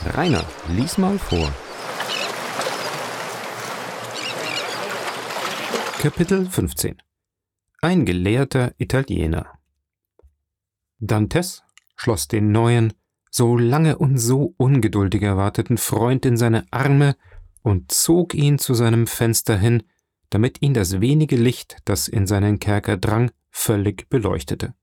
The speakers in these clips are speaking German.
Rainer, lies mal vor. Kapitel 15. Ein gelehrter Italiener. Dantes schloss den neuen, so lange und so ungeduldig erwarteten Freund in seine Arme und zog ihn zu seinem Fenster hin, damit ihn das wenige Licht, das in seinen Kerker drang, völlig beleuchtete.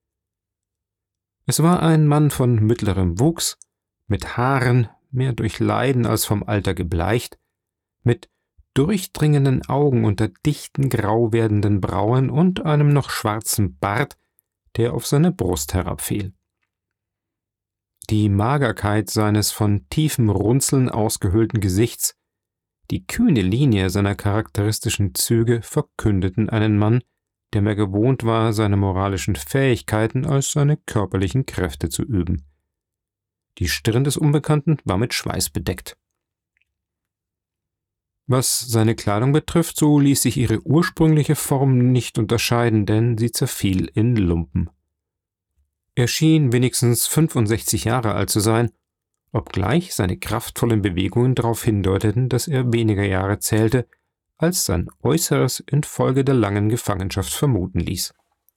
Es war ein Mann von mittlerem Wuchs, mit Haaren, mehr durch Leiden als vom Alter gebleicht, mit durchdringenden Augen unter dichten grau werdenden Brauen und einem noch schwarzen Bart, der auf seine Brust herabfiel. Die Magerkeit seines von tiefem Runzeln ausgehöhlten Gesichts, die kühne Linie seiner charakteristischen Züge verkündeten einen Mann, der mehr gewohnt war, seine moralischen Fähigkeiten als seine körperlichen Kräfte zu üben. Die Stirn des Unbekannten war mit Schweiß bedeckt. Was seine Kleidung betrifft, so ließ sich ihre ursprüngliche Form nicht unterscheiden, denn sie zerfiel in Lumpen. Er schien wenigstens 65 Jahre alt zu sein, obgleich seine kraftvollen Bewegungen darauf hindeuteten, dass er weniger Jahre zählte, als sein Äußeres infolge der langen Gefangenschaft vermuten ließ.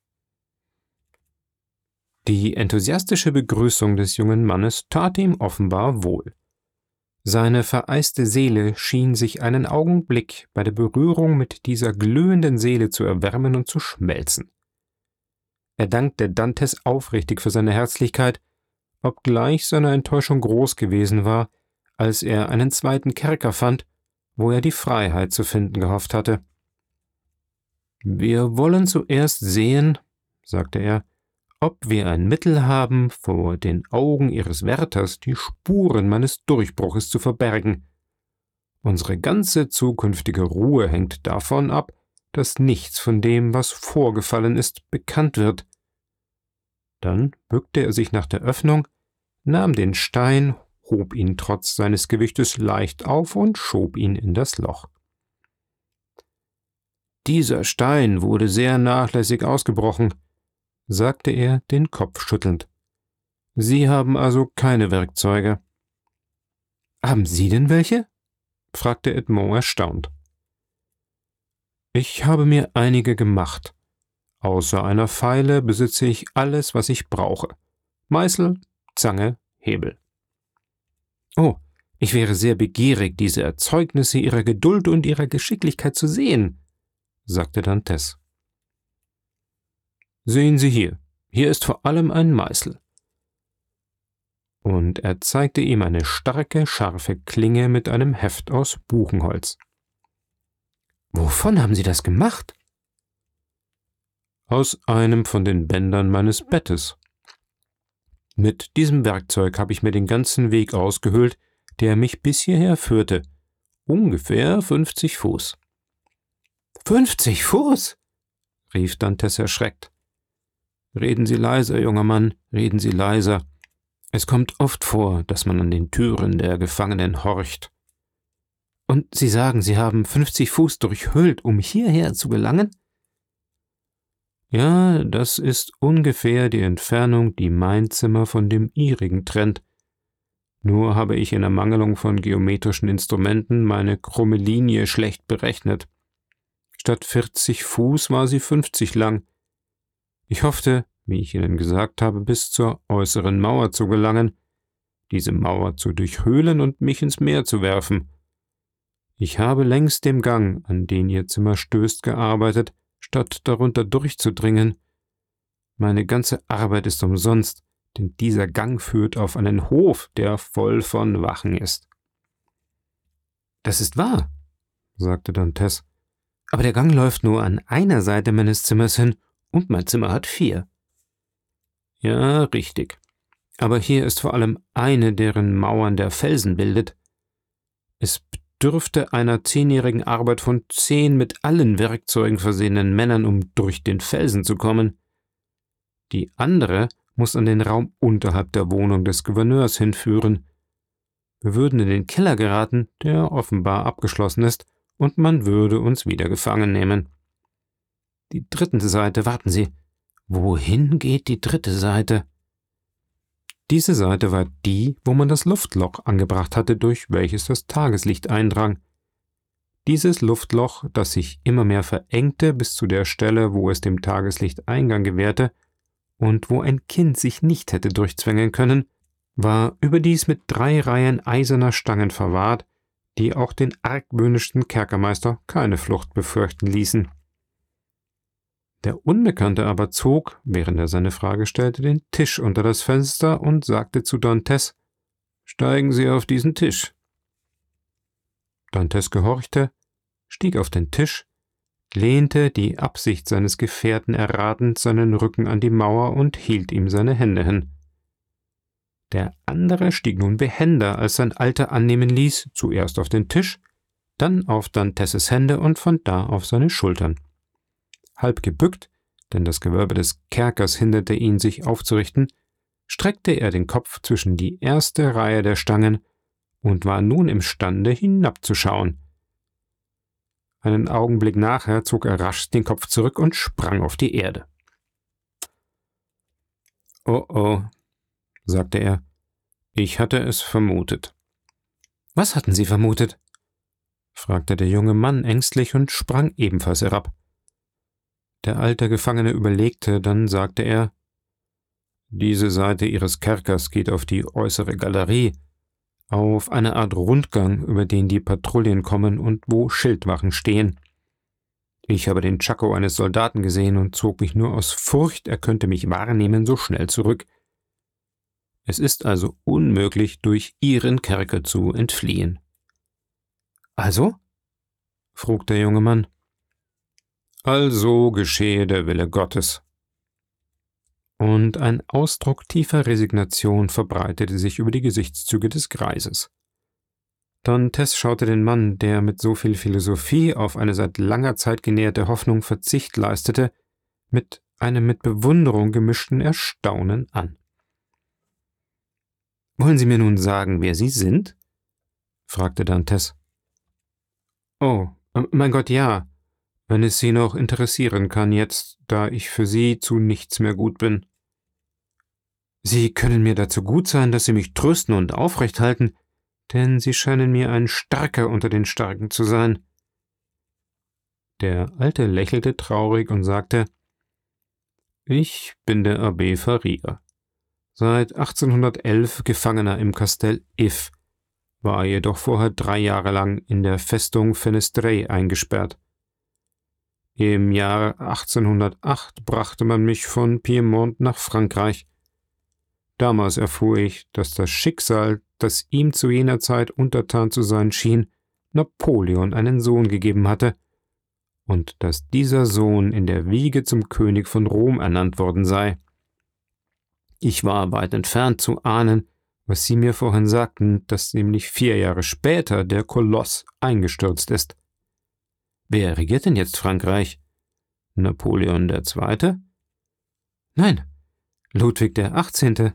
Die enthusiastische Begrüßung des jungen Mannes tat ihm offenbar wohl. Seine vereiste Seele schien sich einen Augenblick bei der Berührung mit dieser glühenden Seele zu erwärmen und zu schmelzen. Er dankte Dantes aufrichtig für seine Herzlichkeit, obgleich seine Enttäuschung groß gewesen war, als er einen zweiten Kerker fand, wo er die Freiheit zu finden gehofft hatte. »Wir wollen zuerst sehen«, sagte er, »ob wir ein Mittel haben, vor den Augen Ihres Wärters die Spuren meines Durchbruches zu verbergen. Unsere ganze zukünftige Ruhe hängt davon ab, dass nichts von dem, was vorgefallen ist, bekannt wird.« Dann bückte er sich nach der Öffnung, nahm den Stein, hob ihn trotz seines Gewichtes leicht auf und schob ihn in das Loch. »Dieser Stein wurde sehr nachlässig ausgebrochen«, sagte er, den Kopf schüttelnd. »Sie haben also keine Werkzeuge.« »Haben Sie denn welche?« fragte Edmond erstaunt. »Ich habe mir einige gemacht. Außer einer Feile besitze ich alles, was ich brauche. Meißel, Zange, Hebel.« »Oh, ich wäre sehr begierig, diese Erzeugnisse Ihrer Geduld und Ihrer Geschicklichkeit zu sehen«, sagte Dantes. »Sehen Sie hier ist vor allem ein Meißel.« Und er zeigte ihm eine starke, scharfe Klinge mit einem Heft aus Buchenholz. »Wovon haben Sie das gemacht?« »Aus einem von den Bändern meines Bettes. Mit diesem Werkzeug habe ich mir den ganzen Weg ausgehöhlt, der mich bis hierher führte. Ungefähr 50 Fuß.« »50 Fuß?« rief Dantes erschreckt. »Reden Sie leiser, junger Mann, reden Sie leiser. Es kommt oft vor, dass man an den Türen der Gefangenen horcht.« »Und Sie sagen, Sie haben 50 Fuß durchhöhlt, um hierher zu gelangen?« »Ja, das ist ungefähr die Entfernung, die mein Zimmer von dem Ihrigen trennt. Nur habe ich in Ermangelung von geometrischen Instrumenten meine krumme Linie schlecht berechnet. Statt 40 Fuß war sie 50 lang. Ich hoffte, wie ich Ihnen gesagt habe, bis zur äußeren Mauer zu gelangen, diese Mauer zu durchhöhlen und mich ins Meer zu werfen. Ich habe längs dem Gang, an den Ihr Zimmer stößt, gearbeitet, statt darunter durchzudringen. Meine ganze Arbeit ist umsonst, denn dieser Gang führt auf einen Hof, der voll von Wachen ist.« »Das ist wahr«, sagte Dantes, »aber der Gang läuft nur an einer Seite meines Zimmers hin, und mein Zimmer hat 4. »Ja, richtig. Aber hier ist vor allem eine, deren Mauern der Felsen bildet. Es bedürfte einer 10-jährigen Arbeit von 10 mit allen Werkzeugen versehenen Männern, um durch den Felsen zu kommen. Die andere muss an den Raum unterhalb der Wohnung des Gouverneurs hinführen. Wir würden in den Keller geraten, der offenbar abgeschlossen ist, und man würde uns wieder gefangen nehmen. Die dritte Seite, warten Sie. Wohin geht die dritte Seite?« Diese Seite war die, wo man das Luftloch angebracht hatte, durch welches das Tageslicht eindrang. Dieses Luftloch, das sich immer mehr verengte bis zu der Stelle, wo es dem Tageslicht Eingang gewährte und wo ein Kind sich nicht hätte durchzwängen können, war überdies mit 3 Reihen eiserner Stangen verwahrt, die auch den argwöhnischsten Kerkermeister keine Flucht befürchten ließen. Der Unbekannte aber zog, während er seine Frage stellte, den Tisch unter das Fenster und sagte zu Dantes: »Steigen Sie auf diesen Tisch.« Dantes gehorchte, stieg auf den Tisch, lehnte, die Absicht seines Gefährten erratend, seinen Rücken an die Mauer und hielt ihm seine Hände hin. Der andere stieg nun behender, als sein Alter annehmen ließ, zuerst auf den Tisch, dann auf Dantes Hände und von da auf seine Schultern. Halb gebückt, denn das Gewölbe des Kerkers hinderte ihn, sich aufzurichten, streckte er den Kopf zwischen die erste Reihe der Stangen und war nun imstande, hinabzuschauen. Einen Augenblick nachher zog er rasch den Kopf zurück und sprang auf die Erde. »Oh, oh«, sagte er, »ich hatte es vermutet.« »Was hatten Sie vermutet?« fragte der junge Mann ängstlich und sprang ebenfalls herab. Der alte Gefangene überlegte, dann sagte er: »Diese Seite Ihres Kerkers geht auf die äußere Galerie, auf eine Art Rundgang, über den die Patrouillen kommen und wo Schildwachen stehen. Ich habe den Tschako eines Soldaten gesehen und zog mich nur aus Furcht, er könnte mich wahrnehmen, so schnell zurück. Es ist also unmöglich, durch Ihren Kerker zu entfliehen.« »Also?« frug der junge Mann. »Also geschehe der Wille Gottes.« Und ein Ausdruck tiefer Resignation verbreitete sich über die Gesichtszüge des Greises. Dantes schaute den Mann, der mit so viel Philosophie auf eine seit langer Zeit genährte Hoffnung Verzicht leistete, mit einem mit Bewunderung gemischten Erstaunen an. »Wollen Sie mir nun sagen, wer Sie sind?« fragte Dantes. »Oh, mein Gott, ja, wenn es Sie noch interessieren kann jetzt, da ich für Sie zu nichts mehr gut bin.« »Sie können mir dazu gut sein, dass Sie mich trösten und aufrecht halten, denn Sie scheinen mir ein Starker unter den Starken zu sein.« Der Alte lächelte traurig und sagte: »Ich bin der Abbé Faria, seit 1811 Gefangener im Kastell If, war jedoch vorher 3 Jahre lang in der Festung Fenestrey eingesperrt. Im Jahre 1808 brachte man mich von Piemont nach Frankreich. Damals erfuhr ich, dass das Schicksal, das ihm zu jener Zeit untertan zu sein schien, Napoleon einen Sohn gegeben hatte, und dass dieser Sohn in der Wiege zum König von Rom ernannt worden sei. Ich war weit entfernt zu ahnen, was Sie mir vorhin sagten, dass nämlich 4 Jahre später der Koloss eingestürzt ist. Wer regiert denn jetzt Frankreich? Napoleon II.? Nein, Ludwig der 18.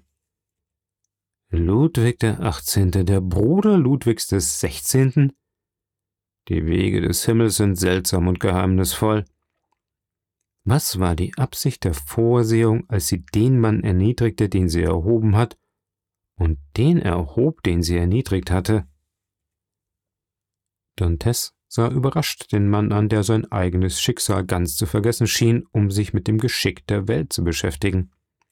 Ludwig der 18., der Bruder Ludwigs des 16.? Die Wege des Himmels sind seltsam und geheimnisvoll. Was war die Absicht der Vorsehung, als sie den Mann erniedrigte, den sie erhoben hat, und den erhob, den sie erniedrigt hatte? Dantes sah überrascht den Mann an, der sein eigenes Schicksal ganz zu vergessen schien, um sich mit dem Geschick der Welt zu beschäftigen.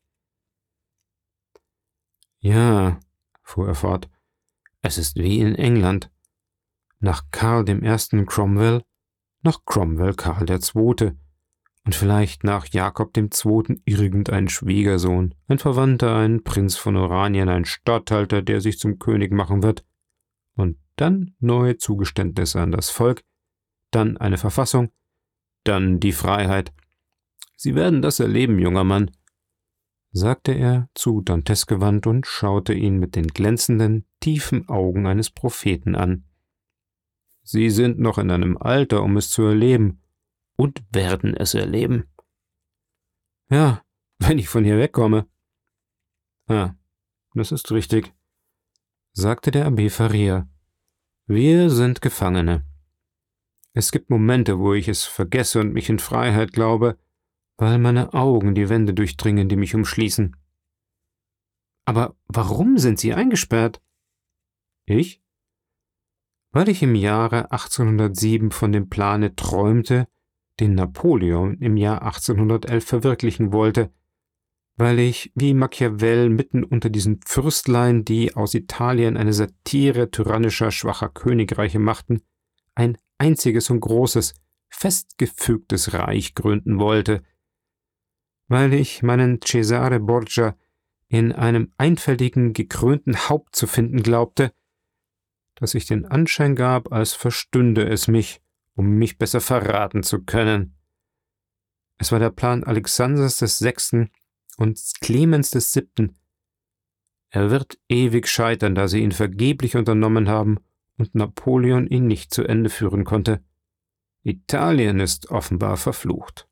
»Ja«, fuhr er fort, »es ist wie in England. Nach Karl I. Cromwell, nach Cromwell Karl II. Und vielleicht nach Jakob II. Irgendein Schwiegersohn, ein Verwandter, ein Prinz von Oranien, ein Statthalter, der sich zum König machen wird. Und dann neue Zugeständnisse an das Volk, dann eine Verfassung, dann die Freiheit. Sie werden das erleben, junger Mann«, sagte er zu Dantes gewandt und schaute ihn mit den glänzenden, tiefen Augen eines Propheten an. »Sie sind noch in einem Alter, um es zu erleben, und werden es erleben.« »Ja, wenn ich von hier wegkomme.« »Ah, das ist richtig«, sagte der Abbé Faria. »Wir sind Gefangene. Es gibt Momente, wo ich es vergesse und mich in Freiheit glaube, weil meine Augen die Wände durchdringen, die mich umschließen. Aber warum sind Sie eingesperrt?« »Ich? Weil ich im Jahre 1807 von dem Plane träumte, den Napoleon im Jahr 1811 verwirklichen wollte, weil ich, wie Machiavel, mitten unter diesen Fürstlein, die aus Italien eine Satire tyrannischer, schwacher Königreiche machten, ein einziges und großes, festgefügtes Reich gründen wollte, weil ich meinen Cesare Borgia in einem einfältigen, gekrönten Haupt zu finden glaubte, das ich den Anschein gab, als verstünde es mich, um mich besser verraten zu können. Es war der Plan Alexanders des VI. Und Clemens des VII. Er wird ewig scheitern, da sie ihn vergeblich unternommen haben und Napoleon ihn nicht zu Ende führen konnte. Italien ist offenbar verflucht.«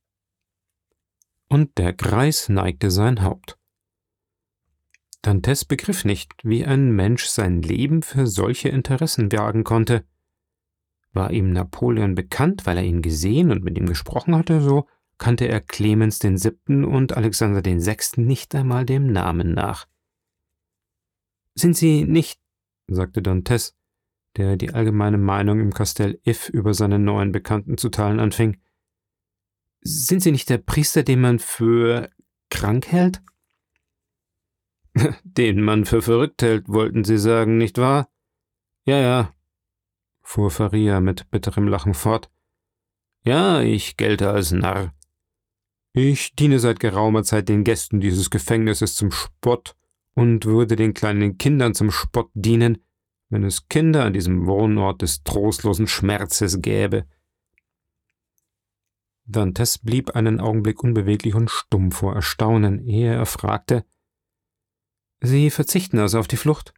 Und der Greis neigte sein Haupt. Dantes begriff nicht, wie ein Mensch sein Leben für solche Interessen wagen konnte. War ihm Napoleon bekannt, weil er ihn gesehen und mit ihm gesprochen hatte, so kannte er Clemens den VII. Und Alexander den VI. Nicht einmal dem Namen nach. »Sind Sie nicht«, sagte Dantes, der die allgemeine Meinung im Kastell If über seinen neuen Bekannten zu teilen anfing, »sind Sie nicht der Priester, den man für krank hält?« »Den man für verrückt hält, wollten Sie sagen, nicht wahr?« Ja, fuhr Faria mit bitterem Lachen fort. »Ja, ich gelte als Narr. Ich diene seit geraumer Zeit den Gästen dieses Gefängnisses zum Spott und würde den kleinen Kindern zum Spott dienen, wenn es Kinder an diesem Wohnort des trostlosen Schmerzes gäbe.« Dantes blieb einen Augenblick unbeweglich und stumm vor Erstaunen, ehe er fragte: »Sie verzichten also auf die Flucht?«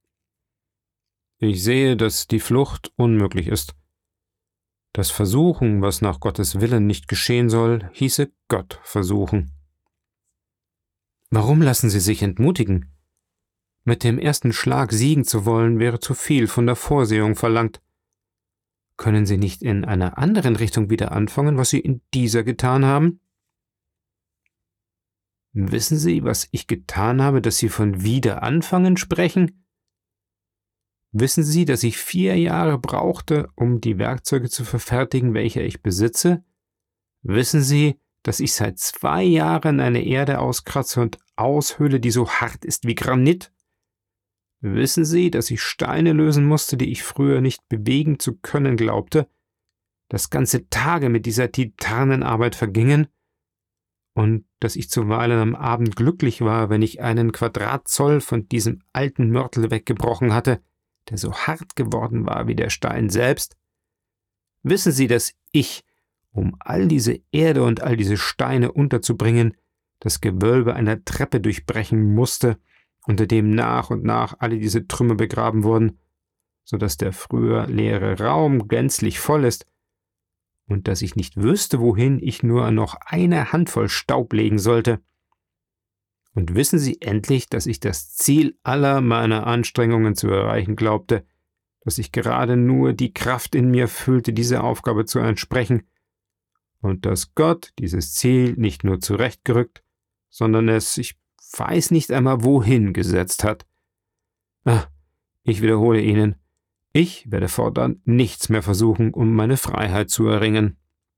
»Ich sehe, dass die Flucht unmöglich ist. Das Versuchen, was nach Gottes Willen nicht geschehen soll, hieße Gott versuchen.« »Warum lassen Sie sich entmutigen? Mit dem ersten Schlag siegen zu wollen, wäre zu viel von der Vorsehung verlangt. Können Sie nicht in einer anderen Richtung wieder anfangen, was Sie in dieser getan haben?« »Wissen Sie, was ich getan habe, dass Sie von Wiederanfangen sprechen? Wissen Sie, dass ich 4 Jahre brauchte, um die Werkzeuge zu verfertigen, welche ich besitze? Wissen Sie, dass ich seit 2 Jahren eine Erde auskratze und aushöhle, die so hart ist wie Granit? Wissen Sie, dass ich Steine lösen musste, die ich früher nicht bewegen zu können glaubte, dass ganze Tage mit dieser Titanenarbeit vergingen? Und dass ich zuweilen am Abend glücklich war, wenn ich einen Quadratzoll von diesem alten Mörtel weggebrochen hatte, der so hart geworden war wie der Stein selbst? Wissen Sie, dass ich, um all diese Erde und all diese Steine unterzubringen, das Gewölbe einer Treppe durchbrechen musste, unter dem nach und nach alle diese Trümmer begraben wurden, so dass der früher leere Raum gänzlich voll ist, und dass ich nicht wüsste, wohin ich nur noch eine Handvoll Staub legen sollte? Und wissen Sie endlich, dass ich das Ziel aller meiner Anstrengungen zu erreichen glaubte, dass ich gerade nur die Kraft in mir fühlte, diese Aufgabe zu entsprechen, und dass Gott dieses Ziel nicht nur zurechtgerückt, sondern es, ich weiß nicht einmal wohin, gesetzt hat? Ich wiederhole Ihnen, ich werde fortan nichts mehr versuchen, um meine Freiheit zu erringen.«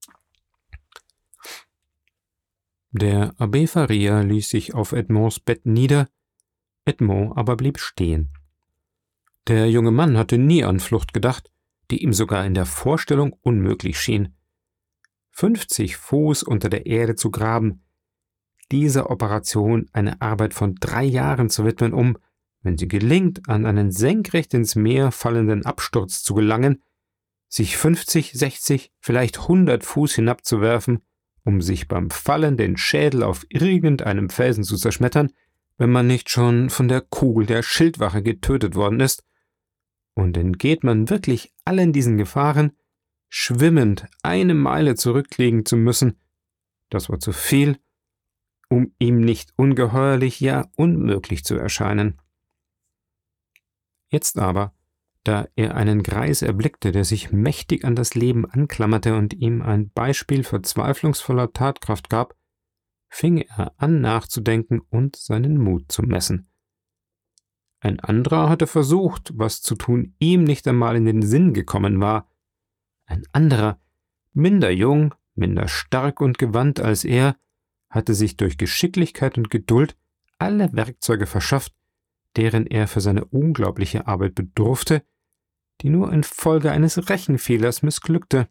Der Abbé Faria ließ sich auf Edmonds Bett nieder, Edmond aber blieb stehen. Der junge Mann hatte nie an Flucht gedacht, die ihm sogar in der Vorstellung unmöglich schien. 50 Fuß unter der Erde zu graben, dieser Operation eine Arbeit von 3 Jahren zu widmen, um, wenn sie gelingt, an einen senkrecht ins Meer fallenden Absturz zu gelangen, sich 50, 60, vielleicht 100 Fuß hinabzuwerfen, um sich beim Fallen den Schädel auf irgendeinem Felsen zu zerschmettern, wenn man nicht schon von der Kugel der Schildwache getötet worden ist, und entgeht man wirklich allen diesen Gefahren, schwimmend 1 Meile zurücklegen zu müssen, das war zu viel, um ihm nicht ungeheuerlich, ja unmöglich zu erscheinen. Jetzt aber, da er einen Greis erblickte, der sich mächtig an das Leben anklammerte und ihm ein Beispiel verzweiflungsvoller Tatkraft gab, fing er an nachzudenken und seinen Mut zu messen. Ein anderer hatte versucht, was zu tun ihm nicht einmal in den Sinn gekommen war. Ein anderer, minder jung, minder stark und gewandt als er, hatte sich durch Geschicklichkeit und Geduld alle Werkzeuge verschafft, deren er für seine unglaubliche Arbeit bedurfte, die nur infolge eines Rechenfehlers missglückte.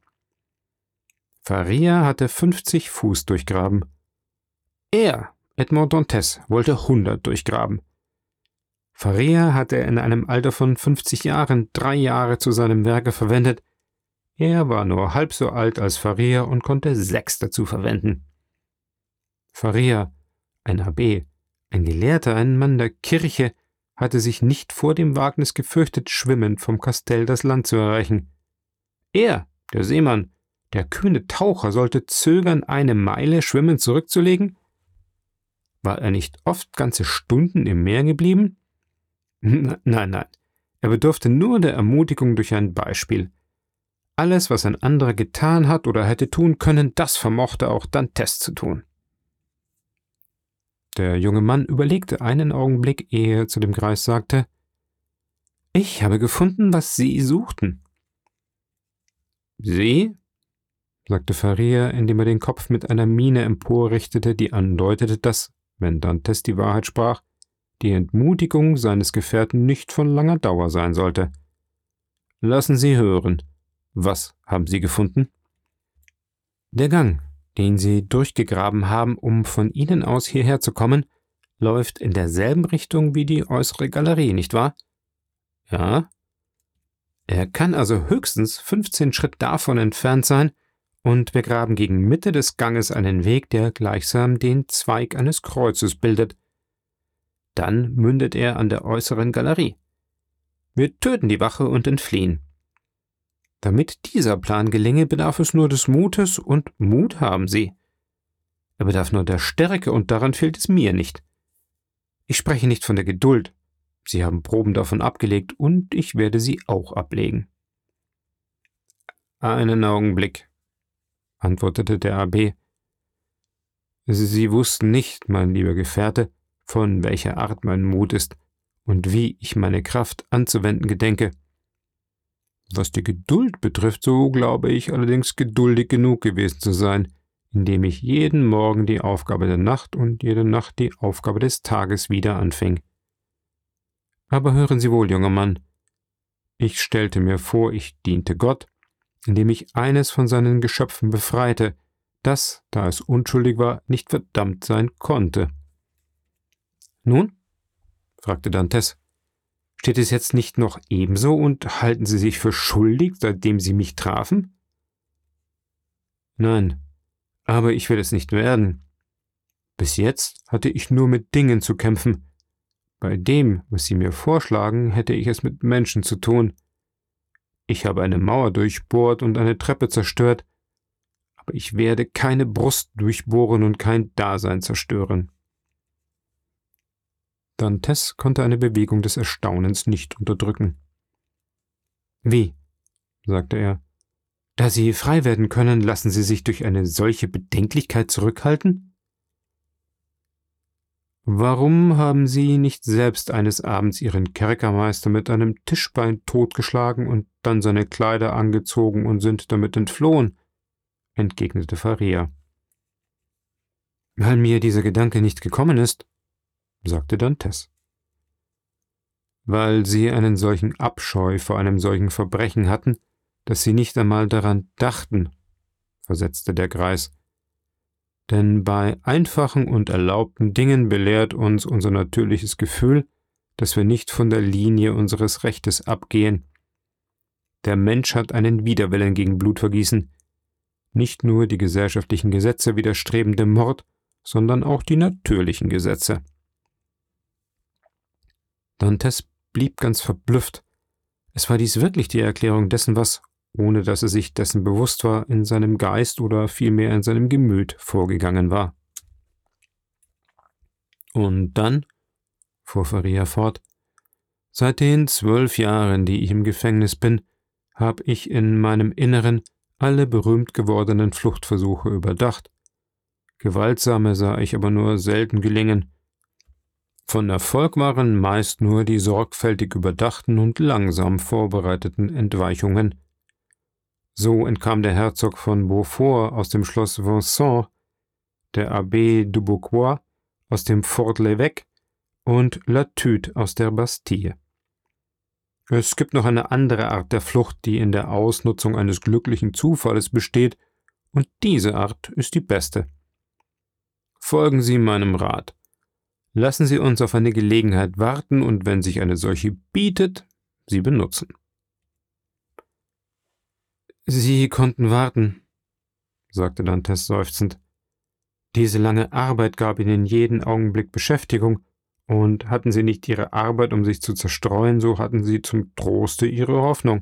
Faria hatte 50 Fuß durchgraben. Er, Edmond Dantès, wollte 100 durchgraben. Faria hatte in einem Alter von 50 Jahren 3 Jahre zu seinem Werke verwendet. Er war nur halb so alt als Faria und konnte 6 dazu verwenden. Faria, ein Abbé, ein Gelehrter, ein Mann der Kirche, hatte sich nicht vor dem Wagnis gefürchtet, schwimmend vom Kastell das Land zu erreichen. Er, der Seemann, der kühne Taucher, sollte zögern, 1 Meile schwimmend zurückzulegen? War er nicht oft ganze Stunden im Meer geblieben? Nein, er bedurfte nur der Ermutigung durch ein Beispiel. Alles, was ein anderer getan hat oder hätte tun können, das vermochte auch Dantès zu tun. Der junge Mann überlegte einen Augenblick, ehe er zu dem Greis sagte: »Ich habe gefunden, was Sie suchten.« »Sie?« sagte Faria, indem er den Kopf mit einer Miene emporrichtete, die andeutete, dass, wenn Dantès die Wahrheit sprach, die Entmutigung seines Gefährten nicht von langer Dauer sein sollte. »Lassen Sie hören. Was haben Sie gefunden?« »Der Gang, den Sie durchgegraben haben, um von Ihnen aus hierher zu kommen, läuft in derselben Richtung wie die äußere Galerie, nicht wahr?« »Ja.« »Er kann also höchstens 15 Schritt davon entfernt sein, und wir graben gegen Mitte des Ganges einen Weg, der gleichsam den Zweig eines Kreuzes bildet. Dann mündet er an der äußeren Galerie. Wir töten die Wache und entfliehen. Damit dieser Plan gelinge, bedarf es nur des Mutes, und Mut haben Sie. Er bedarf nur der Stärke, und daran fehlt es mir nicht. Ich spreche nicht von der Geduld. Sie haben Proben davon abgelegt, und ich werde sie auch ablegen.« »Einen Augenblick«, antwortete der Abbé. »Sie wussten nicht, mein lieber Gefährte, von welcher Art mein Mut ist und wie ich meine Kraft anzuwenden gedenke. Was die Geduld betrifft, so glaube ich allerdings geduldig genug gewesen zu sein, indem ich jeden Morgen die Aufgabe der Nacht und jede Nacht die Aufgabe des Tages wieder anfing. Aber hören Sie wohl, junger Mann, ich stellte mir vor, ich diente Gott, indem ich eines von seinen Geschöpfen befreite, das, da es unschuldig war, nicht verdammt sein konnte.« »Nun?« fragte Dantès. »Steht es jetzt nicht noch ebenso, und halten Sie sich für schuldig, seitdem Sie mich trafen?« »Nein, aber ich will es nicht werden. Bis jetzt hatte ich nur mit Dingen zu kämpfen. Bei dem, was Sie mir vorschlagen, hätte ich es mit Menschen zu tun. Ich habe eine Mauer durchbohrt und eine Treppe zerstört, aber ich werde keine Brust durchbohren und kein Dasein zerstören.« Dantès konnte eine Bewegung des Erstaunens nicht unterdrücken. »Wie?« sagte er. »Da Sie frei werden können, lassen Sie sich durch eine solche Bedenklichkeit zurückhalten? Warum haben Sie nicht selbst eines Abends Ihren Kerkermeister mit einem Tischbein totgeschlagen und dann seine Kleider angezogen und sind damit entflohen?« entgegnete Faria. »Weil mir dieser Gedanke nicht gekommen ist«, sagte Dantès. »Weil Sie einen solchen Abscheu vor einem solchen Verbrechen hatten, dass Sie nicht einmal daran dachten«, versetzte der Greis. »Denn bei einfachen und erlaubten Dingen belehrt uns unser natürliches Gefühl, dass wir nicht von der Linie unseres Rechtes abgehen. Der Mensch hat einen Widerwillen gegen Blutvergießen. Nicht nur die gesellschaftlichen Gesetze widerstreben dem Mord, sondern auch die natürlichen Gesetze.« Dantès blieb ganz verblüfft. Es war dies wirklich die Erklärung dessen, was, ohne dass er sich dessen bewusst war, in seinem Geist oder vielmehr in seinem Gemüt vorgegangen war. »Und dann«, fuhr Faria fort, »seit den 12 Jahren, die ich im Gefängnis bin, habe ich in meinem Inneren alle berühmt gewordenen Fluchtversuche überdacht, Gewaltsame sah ich aber nur selten gelingen. Von Erfolg waren meist nur die sorgfältig überdachten und langsam vorbereiteten Entweichungen. So entkam der Herzog von Beaufort aus dem Schloss Vincennes, der Abbé de Beaucourt aus dem Fort l'Évêque und Latute aus der Bastille. Es gibt noch eine andere Art der Flucht, die in der Ausnutzung eines glücklichen Zufalles besteht, und diese Art ist die beste. Folgen Sie meinem Rat. Lassen Sie uns auf eine Gelegenheit warten und wenn sich eine solche bietet, sie benutzen. Sie konnten warten, sagte Dantès seufzend. Diese lange Arbeit gab Ihnen jeden Augenblick Beschäftigung, und hatten Sie nicht Ihre Arbeit, um sich zu zerstreuen, so hatten Sie zum Troste Ihre Hoffnung.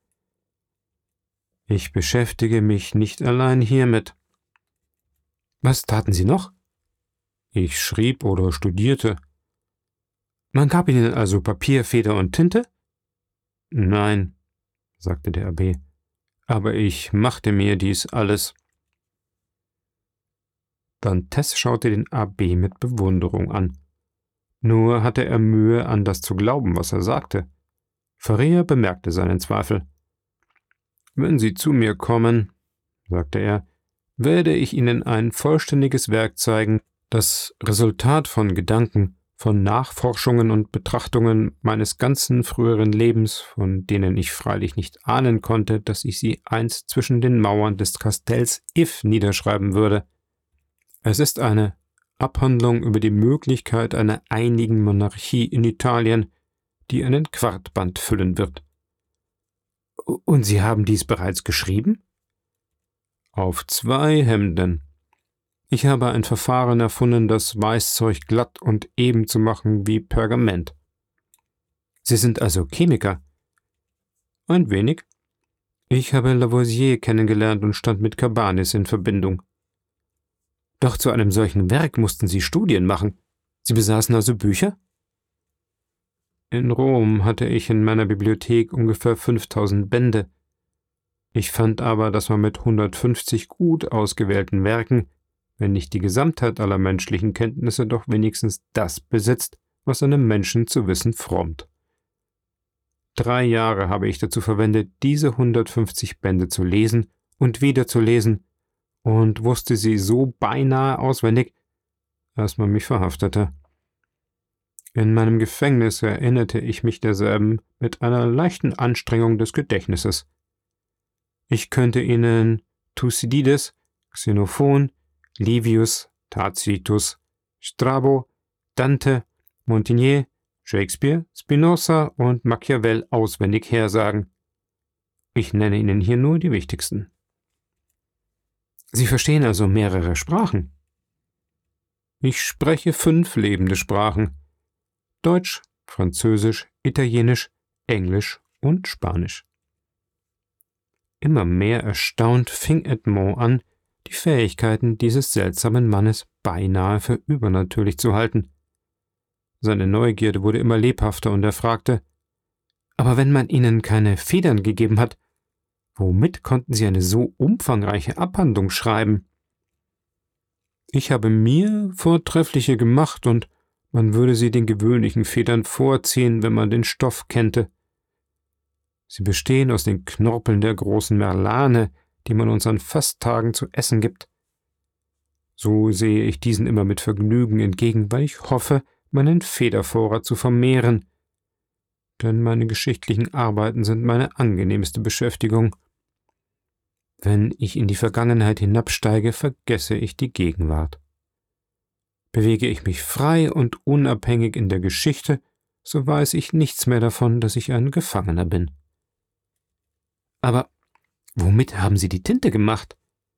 Ich beschäftige mich nicht allein hiermit. Was taten Sie noch? Ich schrieb oder studierte. Man gab Ihnen also Papier, Feder und Tinte? Nein, sagte der Abbé, aber ich machte mir dies alles. Dantès schaute den Abbé mit Bewunderung an. Nur hatte er Mühe, an das zu glauben, was er sagte. Faria bemerkte seinen Zweifel. »Wenn Sie zu mir kommen«, sagte er, »werde ich Ihnen ein vollständiges Werk zeigen, das Resultat von Gedanken, von Nachforschungen und Betrachtungen meines ganzen früheren Lebens, von denen ich freilich nicht ahnen konnte, dass ich sie einst zwischen den Mauern des Kastells If niederschreiben würde. Es ist eine Abhandlung über die Möglichkeit einer einigen Monarchie in Italien, die einen Quartband füllen wird.« »Und Sie haben dies bereits geschrieben?« »Auf 2 Hemden. Ich habe ein Verfahren erfunden, das Weißzeug glatt und eben zu machen wie Pergament.« »Sie sind also Chemiker?« »Ein wenig. Ich habe Lavoisier kennengelernt und stand mit Cabanis in Verbindung.« »Doch zu einem solchen Werk mussten Sie Studien machen. Sie besaßen also Bücher?« »In Rom hatte ich in meiner Bibliothek ungefähr 5000 Bände. Ich fand aber, dass man mit 150 gut ausgewählten Werken, wenn nicht die Gesamtheit aller menschlichen Kenntnisse, doch wenigstens das besitzt, was einem Menschen zu wissen frommt. 3 Jahre habe ich dazu verwendet, diese 150 Bände zu lesen und wieder zu lesen, und wusste sie so beinahe auswendig, als man mich verhaftete. In meinem Gefängnis erinnerte ich mich derselben mit einer leichten Anstrengung des Gedächtnisses. Ich könnte Ihnen Thucydides, Xenophon, Livius, Tacitus, Strabo, Dante, Montaigne, Shakespeare, Spinoza und Machiavel auswendig hersagen. Ich nenne Ihnen hier nur die wichtigsten.« »Sie verstehen also mehrere Sprachen?« »Ich spreche 5 lebende Sprachen: Deutsch, Französisch, Italienisch, Englisch und Spanisch.« Immer mehr erstaunt fing Edmond an, die Fähigkeiten dieses seltsamen Mannes beinahe für übernatürlich zu halten. Seine Neugierde wurde immer lebhafter und er fragte: »Aber wenn man Ihnen keine Federn gegeben hat, womit konnten Sie eine so umfangreiche Abhandlung schreiben?« »Ich habe mir vortreffliche gemacht, und man würde sie den gewöhnlichen Federn vorziehen, wenn man den Stoff kennte. Sie bestehen aus den Knorpeln der großen Merlane, die man uns an Fasttagen zu essen gibt. So sehe ich diesen immer mit Vergnügen entgegen, weil ich hoffe, meinen Federvorrat zu vermehren. Denn meine geschichtlichen Arbeiten sind meine angenehmste Beschäftigung. Wenn ich in die Vergangenheit hinabsteige, vergesse ich die Gegenwart. Bewege ich mich frei und unabhängig in der Geschichte, so weiß ich nichts mehr davon, dass ich ein Gefangener bin.« »Aber womit haben Sie die Tinte gemacht?«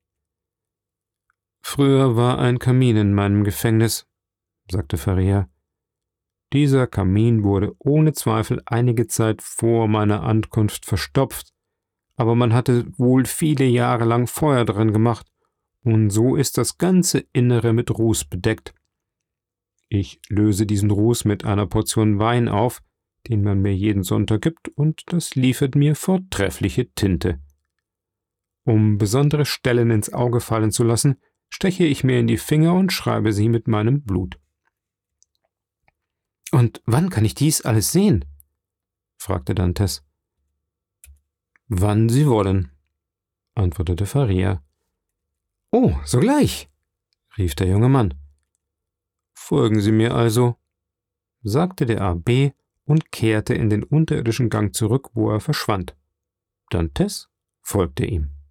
»Früher war ein Kamin in meinem Gefängnis«, sagte Faria. »Dieser Kamin wurde ohne Zweifel einige Zeit vor meiner Ankunft verstopft, aber man hatte wohl viele Jahre lang Feuer darin gemacht, und so ist das ganze Innere mit Ruß bedeckt. Ich löse diesen Ruß mit einer Portion Wein auf, den man mir jeden Sonntag gibt, und das liefert mir vortreffliche Tinte. Um besondere Stellen ins Auge fallen zu lassen, steche ich mir in die Finger und schreibe sie mit meinem Blut. »Und wann kann ich dies alles sehen?« fragte Dantès. »Wann Sie wollen«, antwortete Faria. »Oh, sogleich«, rief der junge Mann. »Folgen Sie mir also«, sagte der Abbé und kehrte in den unterirdischen Gang zurück, wo er verschwand. Dantès folgte ihm.